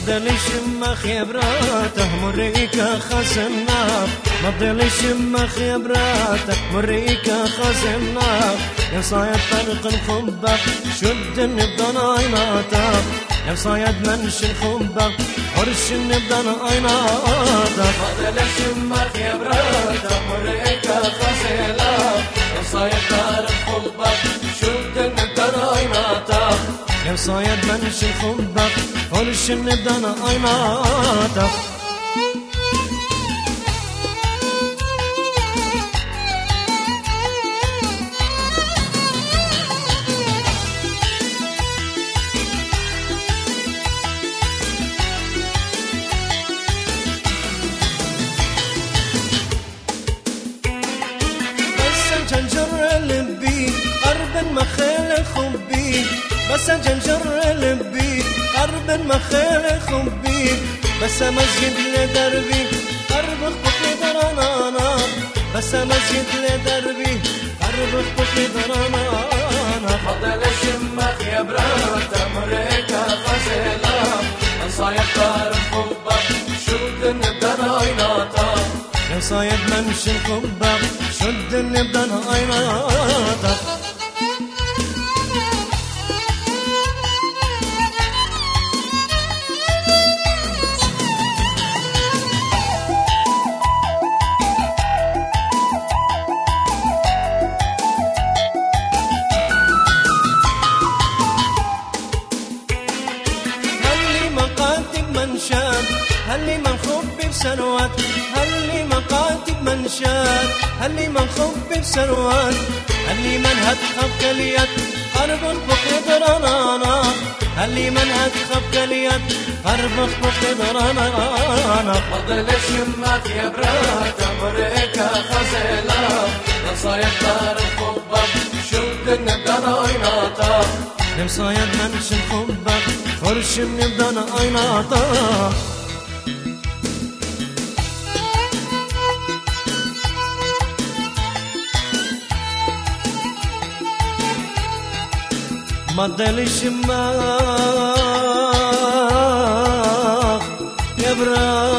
مضل شمخ يبراته مريكا خزناك مضل شمخ يبراته مريكا خزناك يا صايد طرق الخبك شد نبضن عيناتك يا صايد منش الخبك عرش نبضن عيناتك مضل شمخ يبراته مريكا خزناك يا صايد طرق الخبك شد نبضن عيناتك يا صايد منش الخبك عرش نبضن عيناتك جنجر لبي قرب مخيل خبي بس جنجر لبي قرب مخيل خبي بس مسجد لدربي قرب خطي درانانا بس مسجد لدربي قرب خطي درانانا مضل شمخ يبراته مريكا خزناك يا صايد طرق الخبك شد نبضن عيناتك يا صايد منش الخبك شد نبضن عيناتك هلي مقاتب من شاب هلي من خب بسروات هلي مقاتب من شاب هلي من خب بسروات هلي من هتخب كليات قرب البخ درانا هلي من هتخب كليات قرب البخ درانا مضل شمخ يبراته مريكا خزناك يا صايد طرق الخبك شد نبضن عيناتك يا صايد منش الخبك فرش نبضن عيناتك مضل شماخ يبرا